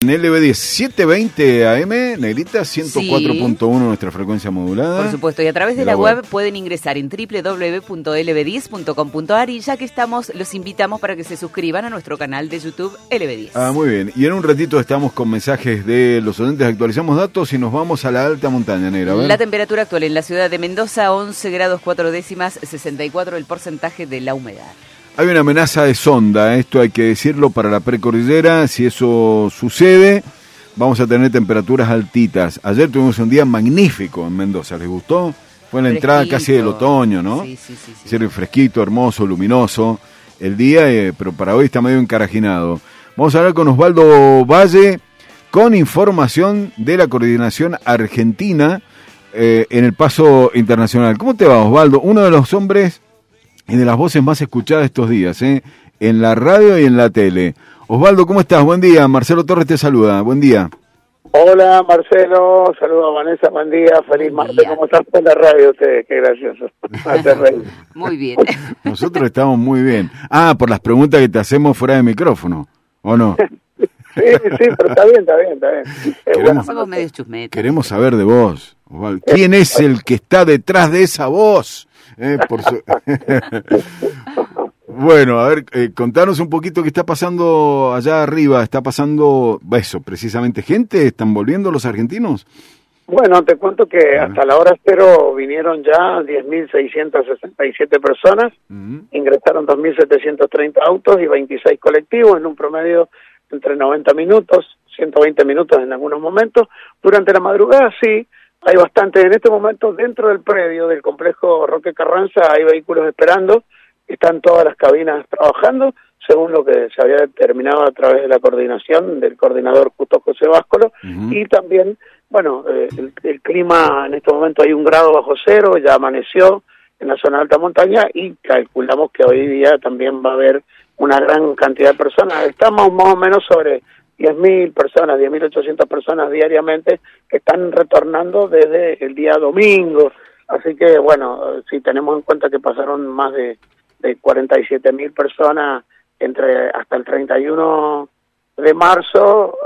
En LB10 720 AM, Negrita, 104.1 nuestra frecuencia modulada. Por supuesto, y a través de la web pueden ingresar en www.lb10.com.ar y ya que estamos, los invitamos para que se suscriban a nuestro canal de YouTube LB10. Ah, muy bien. Y en un ratito estamos con mensajes de los oyentes, actualizamos datos y nos vamos a la alta montaña, Negra. A ver. La temperatura actual en la ciudad de Mendoza, 11 grados 4 décimas, 64 el porcentaje de la humedad. Hay una amenaza de sonda, esto hay que decirlo, para la precordillera. Si eso sucede, vamos a tener temperaturas altitas. Ayer tuvimos un día magnífico en Mendoza, ¿les gustó? Fue la entrada casi del otoño, ¿no? Sí. Fresquito, hermoso, luminoso el día, pero para hoy está medio encarajinado. Vamos a hablar con Osvaldo Valle con información de la coordinación argentina en el paso internacional. ¿Cómo te va, Osvaldo? Uno de los hombres y de las voces más escuchadas estos días, en la radio y en la tele. Osvaldo, ¿cómo estás? Buen día. Marcelo Torres te saluda. Buen día. Hola, Marcelo. Saludos a Vanessa. Buen día. Feliz martes. ¿Cómo estás en la radio ustedes? Qué gracioso. Muy bien. Nosotros estamos muy bien. Por las preguntas que te hacemos fuera de micrófono, ¿o no? Sí, pero está bien. Queremos saber de vos, Osvaldo. ¿Quién es el que está detrás de esa voz? Bueno, a ver, contanos un poquito qué está pasando allá arriba. ¿Está pasando eso, precisamente gente? ¿Están volviendo los argentinos? Bueno, te cuento que hasta la hora cero vinieron ya 10.667 personas, ingresaron 2.730 autos y 26 colectivos en un promedio entre 90 minutos, 120 minutos en algunos momentos. Durante la madrugada sí, hay bastante. En este momento dentro del predio del complejo Roque Carranza hay vehículos esperando, están todas las cabinas trabajando, según lo que se había determinado a través de la coordinación del coordinador Justo José Báscolo, y también, bueno, el clima en este momento hay 1 grado bajo cero, ya amaneció en la zona de alta montaña y calculamos que hoy día también va a haber una gran cantidad de personas. Estamos más o menos sobre 10.000 personas, 10.800 personas diariamente que están retornando desde el día domingo. Así que, bueno, si tenemos en cuenta que pasaron más de 47.000 personas hasta el 31 de marzo,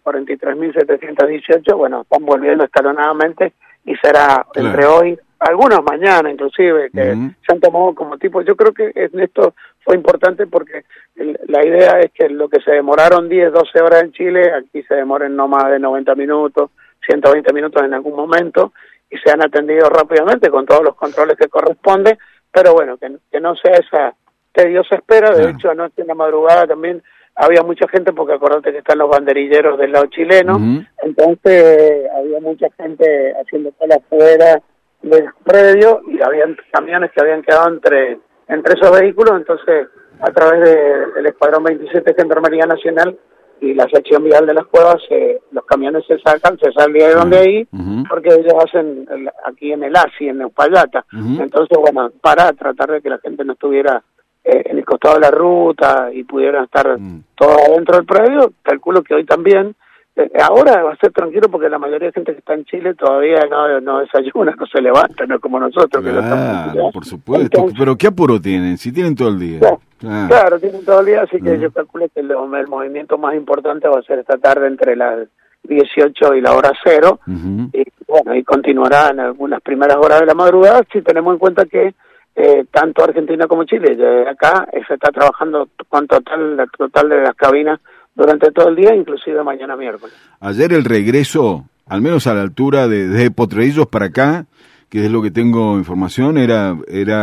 43.718, bueno, están volviendo escalonadamente y será entre hoy, algunos mañana inclusive, que se han tomado como tipo. Yo creo que en esto fue importante porque la idea es que lo que se demoraron 10, 12 horas en Chile, aquí se demoren no más de 90 minutos, 120 minutos en algún momento, y se han atendido rápidamente con todos los controles que corresponde, pero bueno, que no sea esa tediosa espera. De hecho, anoche en la madrugada también había mucha gente, porque acordate que están los banderilleros del lado chileno, entonces había mucha gente haciendo cola afuera del predio y habían camiones que habían quedado entre esos vehículos. Entonces, a través del Escuadrón 27 de Gendarmería Nacional y la sección vial de las cuevas, los camiones se salieron de ahí, porque ellos hacen aquí en el ASI, en Neuspallata. Entonces, bueno, para tratar de que la gente no estuviera en el costado de la ruta y pudieran estar todos adentro del predio. Calculo que hoy también. Ahora va a ser tranquilo porque la mayoría de gente que está en Chile todavía no desayuna, no se levanta, no como nosotros. Claro, por supuesto. Entonces, pero ¿qué apuro tienen? Si tienen todo el día. Claro, tienen todo el día, así que yo calculo que el movimiento más importante va a ser esta tarde entre las 18 y la hora cero, y bueno, y continuará en algunas primeras horas de la madrugada, si tenemos en cuenta que tanto Argentina como Chile, acá se está trabajando con total de las cabinas durante todo el día, inclusive mañana miércoles. Ayer el regreso, al menos a la altura de Potrerillos para acá, que es lo que tengo información, era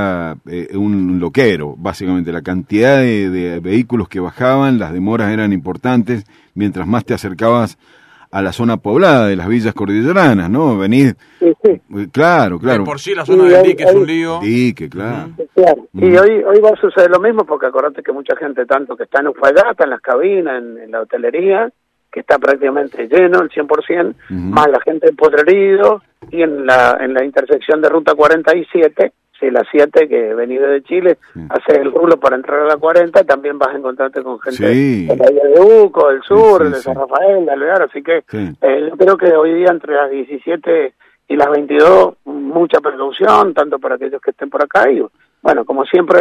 un loquero, básicamente. La cantidad de vehículos que bajaban, las demoras eran importantes, mientras más te acercabas a la zona poblada de las villas cordilleranas, ¿no? Venís... Sí. Claro. Por sí la zona del dique es un lío. Dique, claro. Claro. Y hoy va a suceder lo mismo, porque acordate que mucha gente, tanto que está en Uspallata, en las cabinas, en la hotelería, que está prácticamente lleno, el 100%, más la gente en Potrerillos, y en la intersección de Ruta 47, la 7 que venís de Chile, haces el rulo para entrar a la 40, también vas a encontrarte con gente de la Bahía de Uco, del sur, de San Rafael, de Alvear, así que yo creo que hoy día entre las 17 y las 22, mucha precaución, tanto para aquellos que estén por acá, y bueno, como siempre,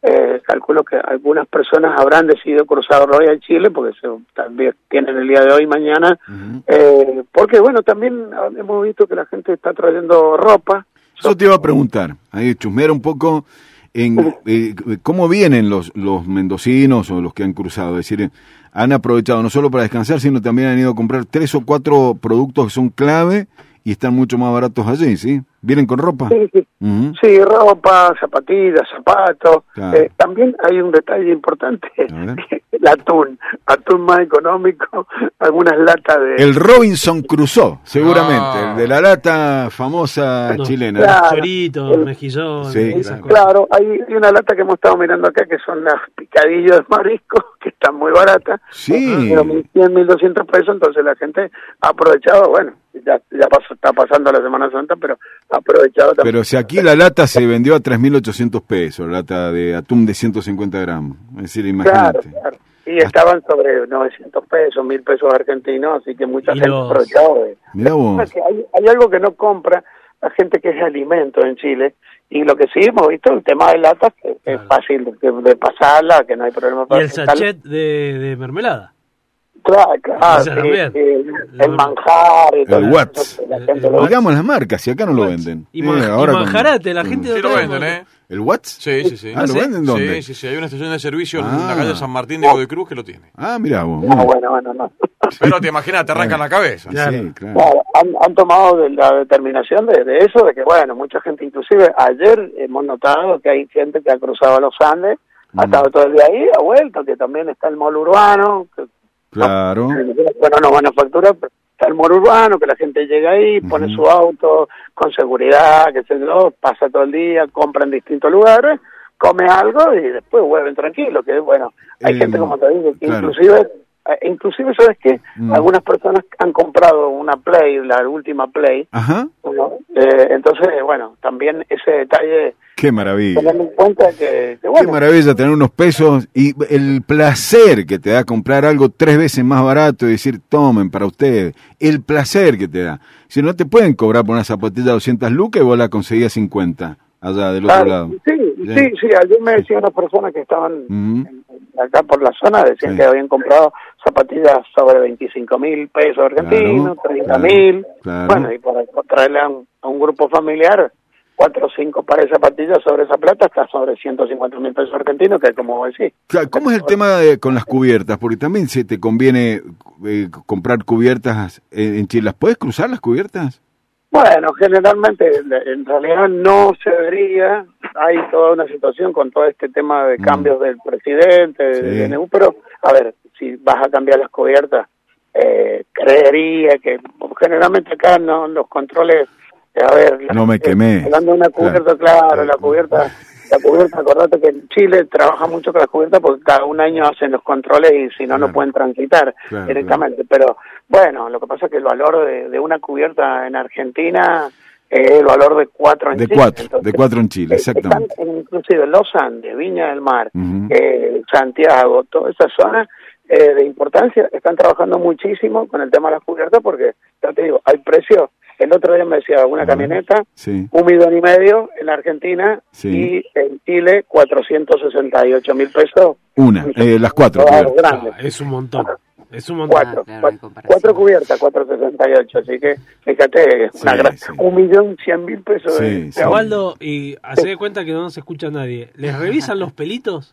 calculo que algunas personas habrán decidido cruzar Royal-Chile, porque también tienen el día de hoy y mañana, porque bueno, también hemos visto que la gente está trayendo ropa. Yo te iba a preguntar, ahí chusmear un poco en cómo vienen los mendocinos o los que han cruzado, es decir, han aprovechado no solo para descansar, sino también han ido a comprar 3 o 4 productos que son clave y están mucho más baratos allí, ¿sí? ¿Vienen con ropa? Sí, sí. Sí, ropa, zapatillas, zapatos. Claro. También hay un detalle importante, el atún más económico, algunas latas de... El Robinson Crusoe, seguramente, el de la lata famosa chilena. Claro, chorito, mejillón. Sí, claro, hay una lata que hemos estado mirando acá que son las picadillos de marisco, que están muy baratas. Sí. 1.100, 1.200 pesos, entonces la gente ha aprovechado, bueno, ya está pasando la Semana Santa, pero ha aprovechado también. Pero si aquí la lata se vendió a 3.800 pesos, la lata de atún de 150 gramos. Es decir, imagínate. Claro. Y estaban sobre 900 pesos, 1.000 pesos argentinos, así que mucha gente ha aprovechado. Mirá vos. Hay algo que no compra la gente, que es alimento en Chile, y lo que sí hemos visto, el tema de latas, que es fácil de pasarla, que no hay problema para y el sachet de mermelada. Claro, sí, el manjar y todo. El Watts. Digamos las marcas, y acá no lo venden. Y manjarate, la gente sí lo venden, ¿eh? ¿El Watts? Sí. ¿Lo venden dónde? Sí, hay una estación de servicio en la calle San Martín de Godoy Cruz que lo tiene. Mirá vos. Bueno, no. Pero te imaginas, te arrancan la cabeza. Claro. Claro, han tomado la determinación de eso, de que bueno, mucha gente, inclusive ayer hemos notado que hay gente que ha cruzado los Andes, ha estado todo el día ahí, ha vuelto, que también está el mall urbano, que claro. Bueno, no van a facturar, pero está el mall urbano, que la gente llega ahí, pone su auto con seguridad, que se pasa todo el día, compra en distintos lugares, come algo y después vuelven tranquilos, que bueno, hay gente, como te digo, que claro. inclusive ¿sabes qué? Algunas personas han comprado una Play, la última Play. Ajá. Entonces, bueno, también ese detalle. Qué maravilla. Teniendo en cuenta que bueno. Qué maravilla tener unos pesos y el placer que te da comprar algo 3 veces más barato y decir, tomen para ustedes. El placer que te da. Si no te pueden cobrar por una zapatilla 200 lucas y vos la conseguías 50 allá del otro lado. Sí. Ayer me decía una persona que estaban acá por la zona, decían que habían comprado zapatillas sobre 25.000 pesos argentinos, 30.000. Claro. Bueno, y para traerle a un grupo familiar 4 o 5 pares de zapatillas sobre esa plata, está sobre 150.000 pesos argentinos, que como decís. ¿Cómo es el tema con las cubiertas? Porque también se te conviene comprar cubiertas en Chile. ¿Las puedes cruzar las cubiertas? Bueno, generalmente, en realidad no se debería. Hay toda una situación con todo este tema de cambios del presidente, del DNU, pero, a ver, si vas a cambiar las cubiertas, creería que generalmente acá no los controles... A ver, no me quemé. Hablando de una cubierta, claro, la cubierta, acordate que en Chile trabaja mucho con las cubiertas porque cada un año hacen los controles y si no, no pueden transitar directamente. Pero bueno, lo que pasa es que el valor de una cubierta en Argentina es el valor de 4 en Chile. De 4 en Chile, exactamente. Inclusive Los Andes, Viña del Mar, Santiago, toda esa zona de importancia, están trabajando muchísimo con el tema de las cubiertas porque, ya te digo, hay precios. El otro día me decía una camioneta, 1,5 millones en la Argentina y en Chile 468.000 pesos. Las 4. Es un montón. Es un montón. 4 cubiertas, 468, así que fíjate, 1.100.000 pesos. Osvaldo, y hace de cuenta que no se escucha a nadie. ¿Les revisan los pelitos?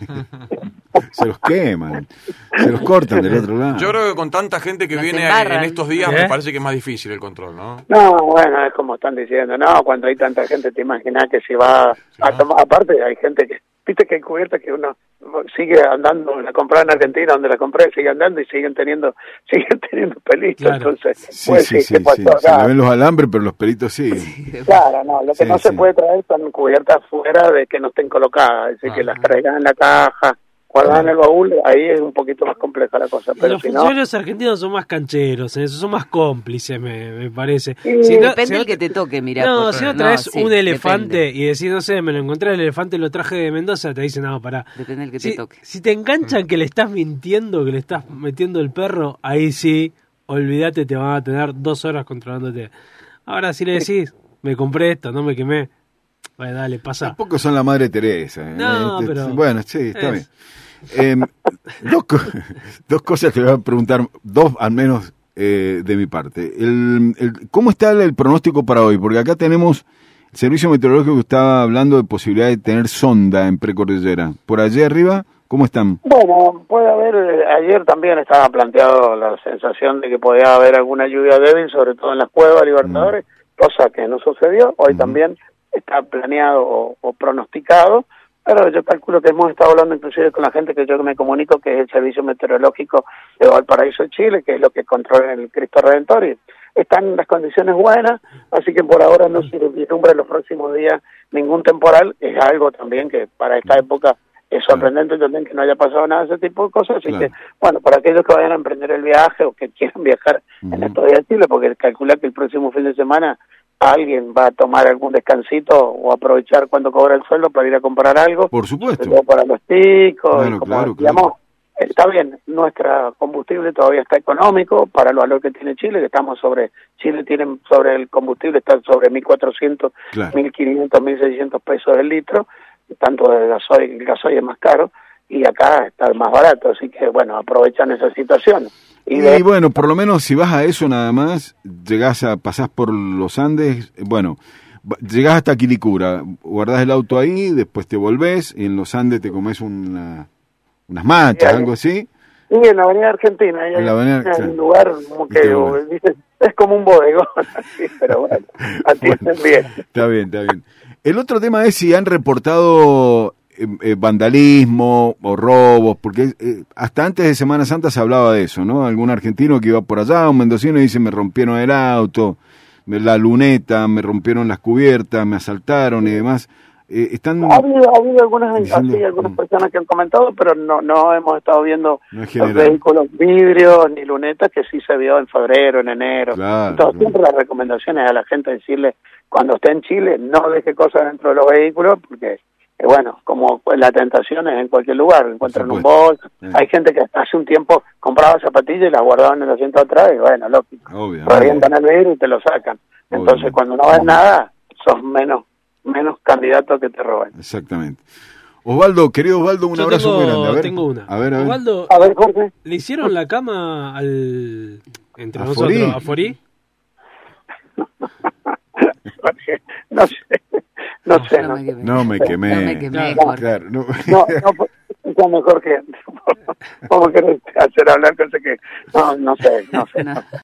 Se los queman, se los cortan del otro lado. Yo creo que con tanta gente que viene en estos días me parece que es más difícil el control, ¿no? No, bueno, es como están diciendo, no, cuando hay tanta gente te imaginas que si va a tomar, aparte hay gente que, viste que hay cubiertas que uno sigue andando, la compré en Argentina, donde la compré, sigue andando y siguen teniendo pelitos, entonces, ¿qué pasó acá? Se le ven los alambres, pero los pelitos sí. Claro, no, lo que no se puede traer son cubiertas fuera de que no estén colocadas, es decir, que las traigan en la caja, guardadas en el baúl, ahí es un poquito más compleja la cosa. Pero los funcionarios argentinos son más cancheros, en eso son más cómplices, me parece. Depende del que te toque, mirá. No, si no traes un elefante y decís, no sé, me lo encontré el elefante, lo traje de Mendoza, te dicen, no, pará. Depende del que te toque. Si te enganchan que le estás mintiendo, que le estás metiendo el perro, ahí sí, olvídate, te van a tener 2 horas controlándote. Ahora si le decís, me compré esto, no me quemé, Bueno, dale, pasa. Tampoco son la Madre Teresa. No, pero... Bueno, sí, está bien. Dos cosas que voy a preguntar, dos al menos de mi parte. ¿Cómo está el pronóstico para hoy? Porque acá tenemos el servicio meteorológico que estaba hablando de posibilidad de tener sonda en precordillera. Por allí arriba, ¿cómo están? Bueno, puede haber, ayer también estaba planteado la sensación de que podía haber alguna lluvia débil, sobre todo en las cuevas Libertadores, cosa que no sucedió. Hoy también está planeado o pronosticado, pero yo calculo que hemos estado hablando inclusive con la gente que yo me comunico, que es el Servicio Meteorológico de Valparaíso, Chile, que es lo que controla el Cristo Redentor, y están las condiciones buenas, así que por ahora no se vislumbra en los próximos días ningún temporal. Es algo también que para esta época es sorprendente también que no haya pasado nada de ese tipo de cosas, así que, bueno, para aquellos que vayan a emprender el viaje o que quieran viajar en estos días a Chile, porque calcula que el próximo fin de semana alguien va a tomar algún descansito o aprovechar cuando cobra el sueldo para ir a comprar algo. Por supuesto. Para los chicos. Bueno, como digamos, está bien, nuestro combustible todavía está económico para el valor que tiene Chile, que estamos Chile tiene sobre el combustible, está sobre 1.400, 1.500, 1.600 pesos el litro, tanto de gasoil, el gasoil es más caro, y acá está más barato, así que bueno, aprovechan esa situación. Y bueno, por lo menos si vas a eso nada más, pasás por los Andes, bueno, llegás hasta Quilicura, guardás el auto ahí, después te volvés, y en los Andes te comes unas machas, algo así. Y en la Avenida Argentina, hay un lugar como que dices, es como un bodegón, así, pero bueno, atienden bien. Está bien. El otro tema es si han reportado vandalismo o robos, porque hasta antes de Semana Santa se hablaba de eso, ¿no? Algún argentino que iba por allá, un mendocino, y dice, me rompieron el auto, la luneta, me rompieron las cubiertas, me asaltaron y demás. Ha habido algunas personas que han comentado, pero no hemos estado viendo los vehículos vidrios ni lunetas, que sí se vio en febrero, en enero. Entonces siempre las recomendaciones a la gente decirle, cuando esté en Chile, no deje cosas dentro de los vehículos, porque bueno, como la tentación es en cualquier lugar, encuentran un bolso. Hay gente que hasta hace un tiempo compraba zapatillas y las guardaban en el asiento atrás, y bueno, lógico, revientan el vidrio y te lo sacan. Entonces cuando no ves nada, sos menos candidato a que te roben. Exactamente. Osvaldo, querido Osvaldo, un abrazo muy grande. A ver, tengo una. A ver. Osvaldo, Jorge. ¿Le hicieron la cama entre nosotros a Forí? No sé. No me quemé. Claro, Es mejor que... ¿Cómo querés hacer hablar cosas que... No sé.